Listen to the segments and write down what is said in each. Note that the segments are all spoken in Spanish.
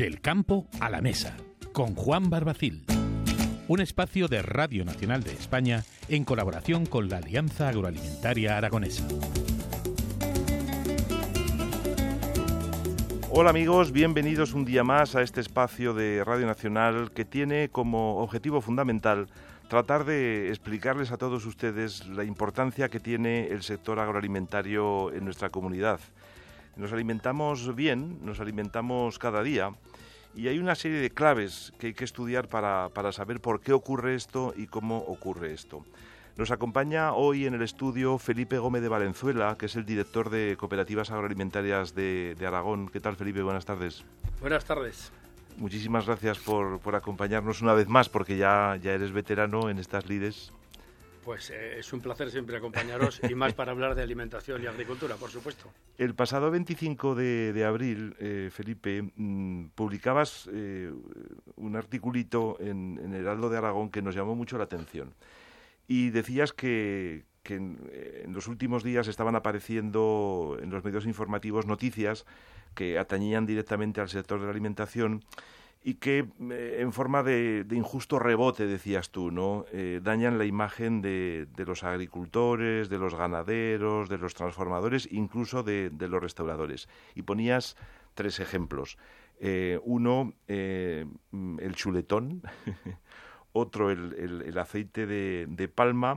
Del campo a la mesa, con Juan Barbacil. Un espacio de Radio Nacional de España en colaboración con la Alianza Agroalimentaria Aragonesa. Hola amigos, bienvenidos un día más a este espacio de Radio Nacional que tiene como objetivo fundamental tratar de explicarles a todos ustedes la importancia que tiene el sector agroalimentario en nuestra comunidad. Nos alimentamos bien, nos alimentamos cada día y hay una serie de claves que hay que estudiar para saber por qué ocurre esto y cómo ocurre esto. Nos acompaña hoy en el estudio Felipe Gómez de Valenzuela, que es el director de Cooperativas Agroalimentarias de Aragón. ¿Qué tal, Felipe? Buenas tardes. Buenas tardes. Muchísimas gracias por acompañarnos una vez más, porque ya eres veterano en estas lides. Pues es un placer siempre acompañaros y más para hablar de alimentación y agricultura, por supuesto. El pasado 25 de abril, Felipe, publicabas un articulito en Heraldo de Aragón que nos llamó mucho la atención. Y decías que en los últimos días estaban apareciendo en los medios informativos noticias que atañían directamente al sector de la alimentación y que en forma de injusto rebote, decías tú, ¿no? Dañan la imagen de los agricultores, de los ganaderos, de los transformadores, incluso de los restauradores. Y ponías 3 ejemplos. Uno, el chuletón, otro, el aceite de palma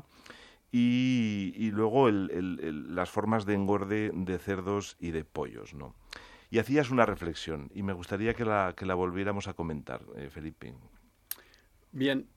y luego las formas de engorde de cerdos y de pollos, ¿no? Y hacías una reflexión y me gustaría que la volviéramos a comentar, Felipe. Bien,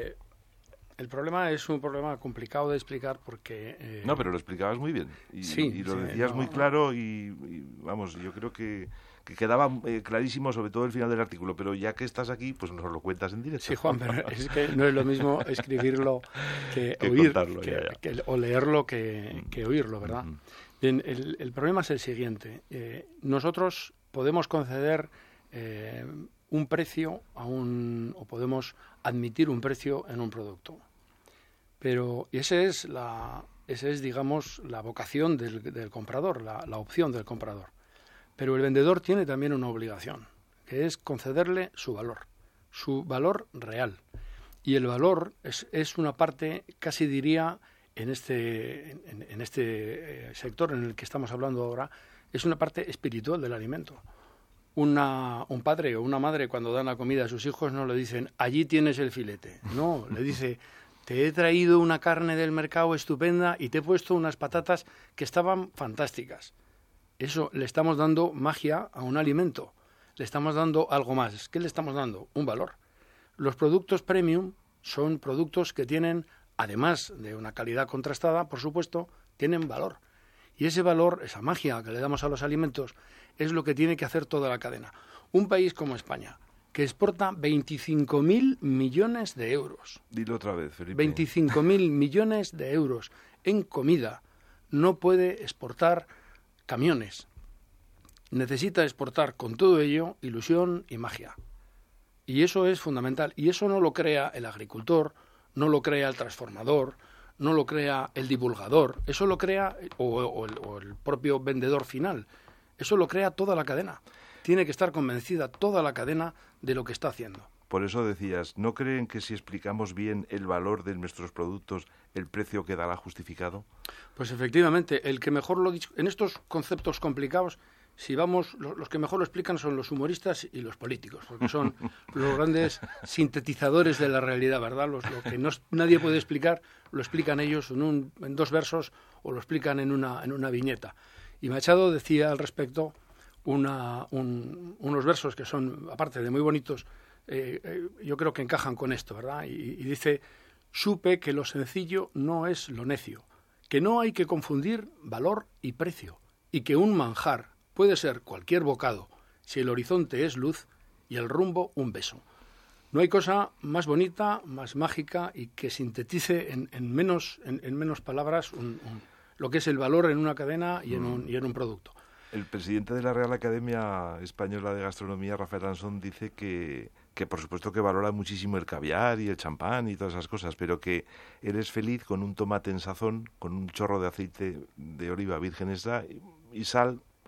el problema es un problema complicado de explicar porque... No, pero lo explicabas muy bien y lo decías muy claro y vamos, yo creo que quedaba clarísimo, sobre todo el final del artículo, pero ya que estás aquí, pues nos lo cuentas en directo. Sí, Juan, pero es que no es lo mismo escribirlo que oír, contarlo, o leerlo que oírlo, ¿verdad? Uh-huh. Bien, el problema es el siguiente. Nosotros podemos conceder un precio o podemos admitir un precio en un producto. Pero ese es, digamos, la vocación del comprador, la opción del comprador. Pero el vendedor tiene también una obligación, que es concederle su valor real. Y el valor es una parte, casi diría, en este sector en el que estamos hablando ahora, es una parte espiritual del alimento. Un padre o una madre cuando dan la comida a sus hijos no le dicen, allí tienes el filete. No, le dice, te he traído una carne del mercado estupenda y te he puesto unas patatas que estaban fantásticas. Eso, le estamos dando magia a un alimento, le estamos dando algo más. ¿Qué le estamos dando? Un valor. Los productos premium son productos que tienen, además de una calidad contrastada, por supuesto, tienen valor. Y ese valor, esa magia que le damos a los alimentos, es lo que tiene que hacer toda la cadena. Un país como España, que exporta 25.000 millones de euros. Dilo otra vez, Felipe. 25.000 millones de euros en comida. No puede exportar camiones. Necesita exportar con todo ello ilusión y magia. Y eso es fundamental. Y eso no lo crea el agricultor, no lo crea el transformador, no lo crea el divulgador. Eso lo crea o el propio vendedor final. Eso lo crea toda la cadena. Tiene que estar convencida toda la cadena de lo que está haciendo. Por eso decías, ¿no creen que si explicamos bien el valor de nuestros productos, el precio quedará justificado? Pues efectivamente, el que mejor en estos conceptos complicados, si vamos, los que mejor lo explican son los humoristas y los políticos, porque son los grandes sintetizadores de la realidad, ¿verdad? Lo que nadie puede explicar, lo explican ellos en 2 versos o lo explican en una viñeta. Y Machado decía al respecto unos versos que son, aparte de muy bonitos, yo creo que encajan con esto, ¿verdad? Y dice, supe que lo sencillo no es lo necio, que no hay que confundir valor y precio, y que un manjar puede ser cualquier bocado si el horizonte es luz y el rumbo un beso. No hay cosa más bonita, más mágica y que sintetice en menos palabras lo que es el valor en una cadena y en un producto. El presidente de la Real Academia Española de Gastronomía, Rafael Ansón, dice que por supuesto que valora muchísimo el caviar y el champán y todas esas cosas, pero que eres feliz con un tomate en sazón, con un chorro de aceite de oliva virgen extra y sal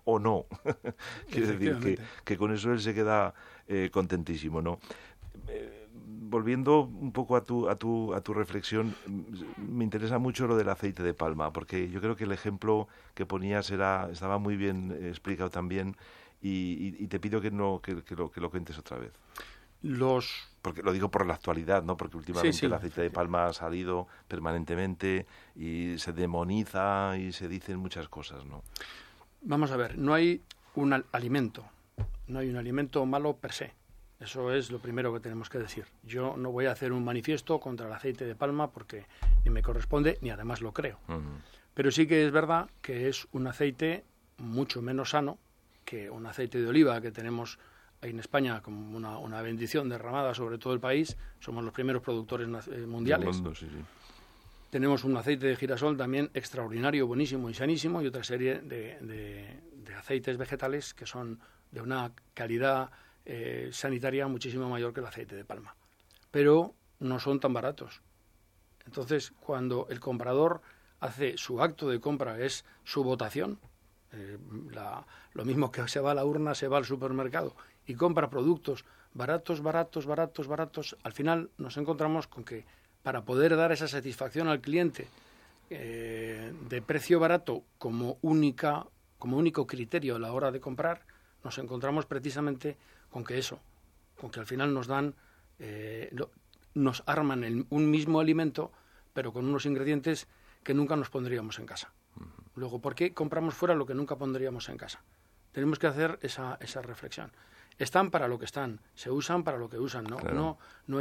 o no. Quiero decir que con eso él se queda contentísimo, ¿no? Volviendo un poco a tu reflexión, me interesa mucho lo del aceite de palma, porque yo creo que el ejemplo que ponías estaba muy bien explicado también, y te pido que lo cuentes otra vez. Porque lo digo por la actualidad, ¿no? Porque últimamente el aceite de palma ha salido permanentemente y se demoniza y se dicen muchas cosas, ¿no? Vamos a ver, no hay un alimento malo per se. Eso es lo primero que tenemos que decir. Yo no voy a hacer un manifiesto contra el aceite de palma porque ni me corresponde ni además lo creo. Uh-huh. Pero sí que es verdad que es un aceite mucho menos sano que un aceite de oliva que tenemos ahí en España como una bendición derramada sobre todo el país. Somos los primeros productores mundiales. Mundo, sí. Tenemos un aceite de girasol también extraordinario, buenísimo y sanísimo, y otra serie de aceites vegetales que son de una calidad sanitaria muchísimo mayor que el aceite de palma, pero no son tan baratos. Entonces, cuando el comprador hace su acto de compra, es su votación, lo mismo que se va a la urna, se va al supermercado y compra productos baratos, al final nos encontramos con que para poder dar esa satisfacción al cliente de precio barato como único criterio a la hora de comprar, nos encontramos precisamente con que al final nos arman un mismo alimento, pero con unos ingredientes que nunca nos pondríamos en casa. Luego, ¿por qué compramos fuera lo que nunca pondríamos en casa? Tenemos que hacer esa reflexión. Están para lo que están, se usan para lo que usan, ¿no? Claro.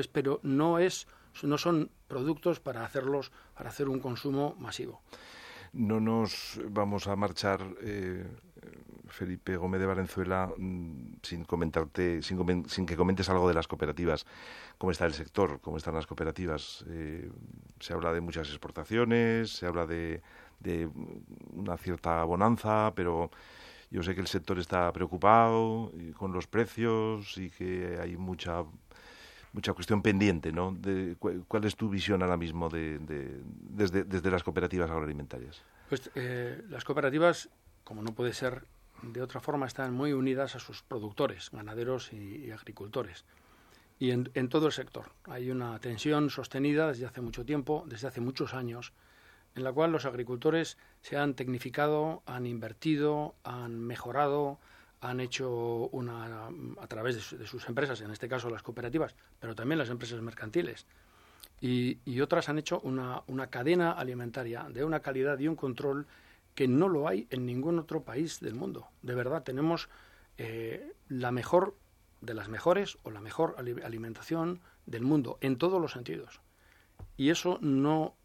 No son productos para hacer un consumo masivo. No nos vamos a marchar, Felipe Gómez de Valenzuela, sin que comentes algo de las cooperativas. ¿Cómo está el sector? ¿Cómo están las cooperativas? Se habla de muchas exportaciones, se habla de una cierta bonanza, pero yo sé que el sector está preocupado con los precios y que hay mucha cuestión pendiente, ¿no? ¿Cuál es tu visión ahora mismo desde las cooperativas agroalimentarias? Pues las cooperativas, como no puede ser de otra forma, están muy unidas a sus productores, ganaderos y agricultores. Y en todo el sector hay una tensión sostenida desde hace mucho tiempo, desde hace muchos años, en la cual los agricultores se han tecnificado, han invertido, han mejorado, han hecho a través de sus empresas, en este caso las cooperativas, pero también las empresas mercantiles, y otras han hecho una cadena alimentaria de una calidad y un control que no lo hay en ningún otro país del mundo. De verdad, tenemos la mejor de las mejores o la mejor alimentación del mundo, en todos los sentidos. Y eso no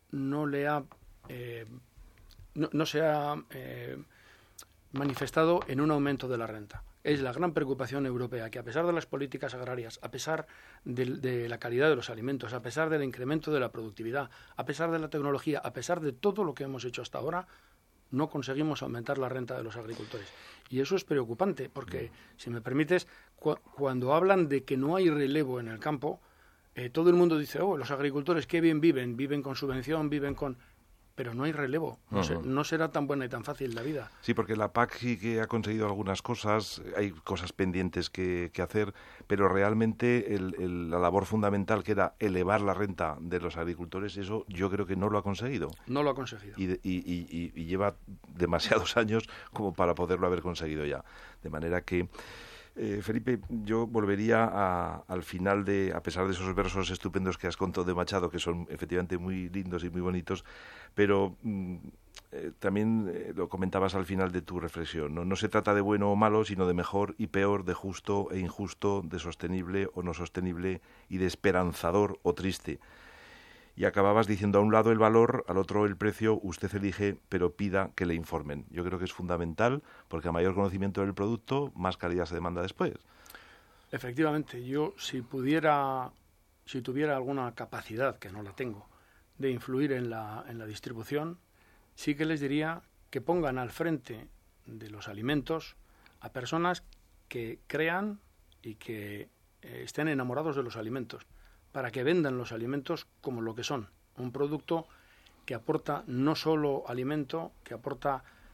se ha manifestado en un aumento de la renta. Es la gran preocupación europea, que a pesar de las políticas agrarias, a pesar de la calidad de los alimentos, a pesar del incremento de la productividad, a pesar de la tecnología, a pesar de todo lo que hemos hecho hasta ahora, no conseguimos aumentar la renta de los agricultores. Y eso es preocupante, porque, si me permites, cuando hablan de que no hay relevo en el campo, todo el mundo dice, los agricultores qué bien viven con subvención, pero no hay relevo. No será tan buena y tan fácil la vida. Sí, porque la PAC sí que ha conseguido algunas cosas, hay cosas pendientes que hacer, pero realmente la labor fundamental, que era elevar la renta de los agricultores, eso yo creo que no lo ha conseguido. No lo ha conseguido. Y lleva demasiados años como para poderlo haber conseguido ya. De manera que... Felipe, yo volvería al final a pesar de esos versos estupendos que has contado de Machado, que son efectivamente muy lindos y muy bonitos, pero también lo comentabas al final de tu reflexión, ¿no? No se trata de bueno o malo, sino de mejor y peor, de justo e injusto, de sostenible o no sostenible, y de esperanzador o triste. Y acababas diciendo, a un lado el valor, al otro el precio, usted elige, pero pida que le informen. Yo creo que es fundamental, porque a mayor conocimiento del producto, más calidad se demanda después. Efectivamente, yo si tuviera alguna capacidad, que no la tengo, de influir en la distribución, sí que les diría que pongan al frente de los alimentos a personas que crean y que estén enamorados de los alimentos, para que vendan los alimentos como lo que son, un producto que aporta no solo alimento, que aporta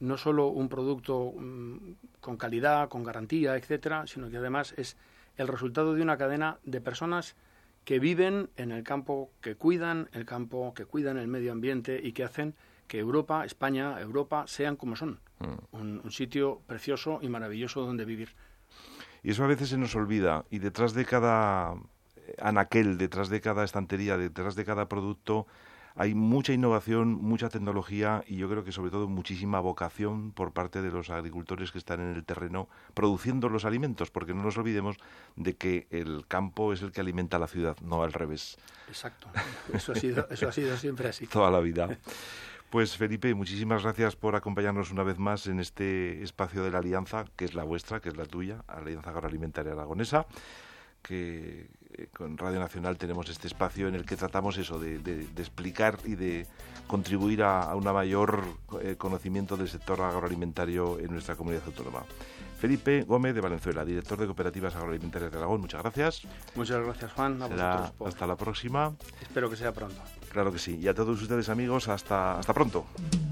no solo un producto con calidad, con garantía, etcétera, sino que además es el resultado de una cadena de personas que viven en el campo, que cuidan el campo, que cuidan el medio ambiente y que hacen que Europa, España, Europa, sean como son. Un sitio precioso y maravilloso donde vivir. Y eso a veces se nos olvida. Y detrás de cada anaquel, detrás de cada estantería, detrás de cada producto, hay mucha innovación, mucha tecnología y yo creo que sobre todo muchísima vocación por parte de los agricultores que están en el terreno produciendo los alimentos, porque no nos olvidemos de que el campo es el que alimenta la ciudad, no al revés. Exacto, eso ha sido siempre así. Toda la vida. Pues Felipe, muchísimas gracias por acompañarnos una vez más en este espacio de la Alianza, que es la vuestra, que es la tuya, Alianza Agroalimentaria Aragonesa, que con Radio Nacional tenemos este espacio en el que tratamos eso, de explicar y de contribuir a un mayor conocimiento del sector agroalimentario en nuestra comunidad autónoma. Felipe Gómez de Valenzuela, director de Cooperativas Agroalimentarias de Aragón, muchas gracias. Muchas gracias, Juan. Hasta la próxima. Espero que sea pronto. Claro que sí. Y a todos ustedes, amigos, hasta pronto.